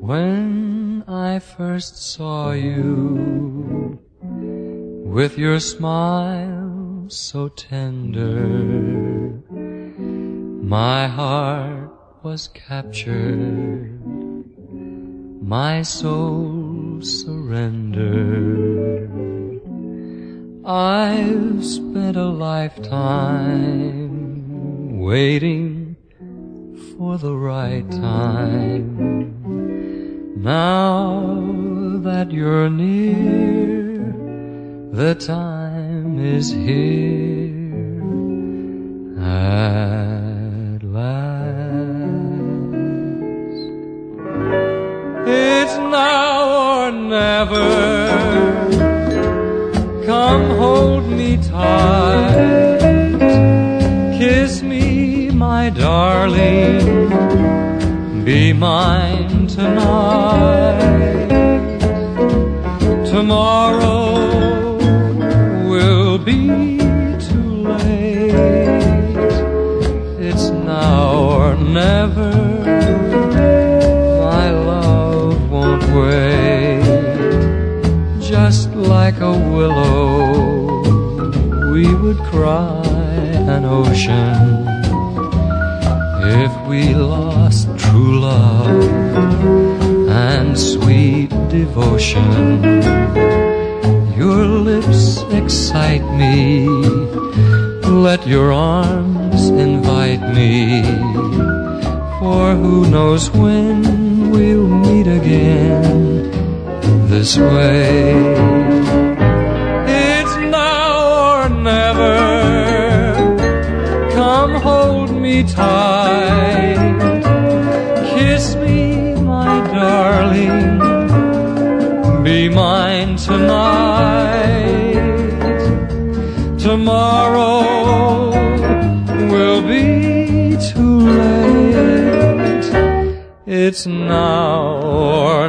When I first saw you, with your smile so tender, my heart was captured, my soul surrendered. I've spent a lifetime waiting for the right time. Now that you're near, the time is here at last. It's now or never. Come hold me tight, kiss me, my darling, be mine tonight. Tomorrow will be too late. It's now or never. My love won't wait. Just like a willow, we would cry an ocean if we lost true love and sweet devotion. Your lips excite me, let your arms invite me, for who knows when we'll meet again this way. It's now or never. Come hold me tight, kiss me, my darling, be mine tonight. Tomorrow will be too late. It's now or